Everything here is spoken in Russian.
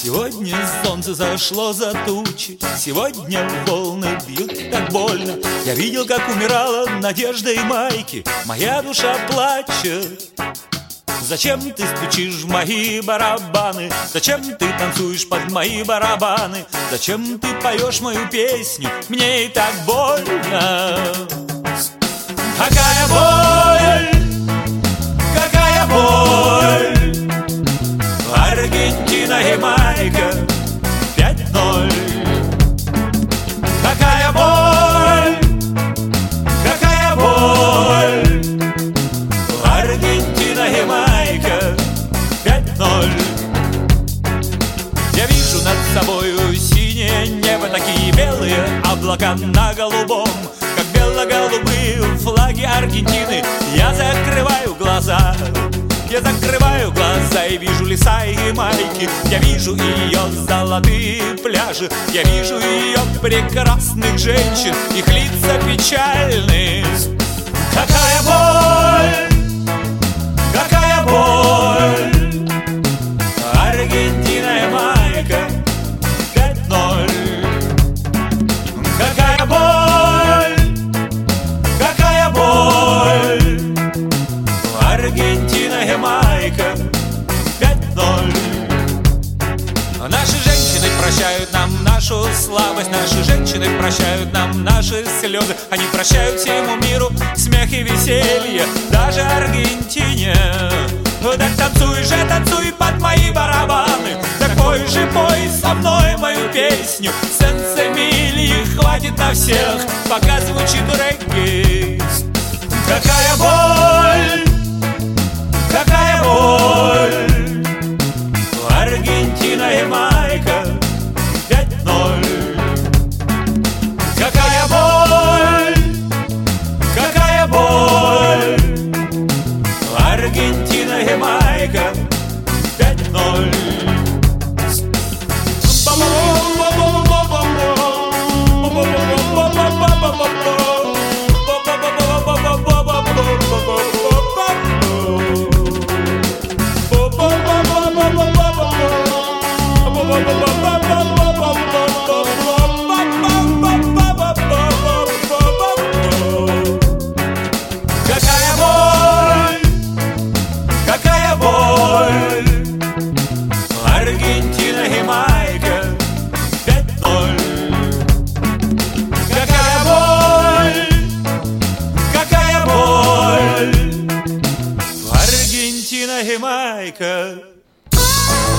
Сегодня солнце зашло за тучи, сегодня волны бьют так больно. Я видел, как умирала надежда и майки, моя душа плачет. Зачем ты стучишь в мои барабаны? Зачем ты танцуешь под мои барабаны? Зачем ты поешь мою песню? Мне и так больно. Какая боль, какая боль. Аргентина, Ямайка 5:0. Какая боль, какая боль. Аргентина, Ямайка 5:0. Я вижу над собою синее небо, такие белые облака на голубом, как бело-голубые флаги Аргентины. Я закрываю глаза, я закрываю глаза и вижу леса и Ямайки. Я вижу ее золотые пляжи, я вижу ее прекрасных женщин, их лица печальные. Какая боль, какая боль. Аргентина, Ямайка 5:0. Какая боль, какая боль. Аргентина, Ямайка 5:0. Наши женщины прощают нам нашу слабость, наши женщины прощают нам наши слезы. Они прощают всему миру смех и веселье, даже Аргентине. Так танцуй же, танцуй под мои барабаны, так пой же, пой со мной мою песню. Сенс-Эмилии хватит на всех, пока звучит регги. Какая боль, какая боль. Аргентина, Ямайка 5:0. Какая боль, какая боль. Аргентина, Ямайка 5:0. Какая боль, какая боль. Аргентина, Ямайка 5:0. Какая боль, какая боль. Аргентина, Ямайка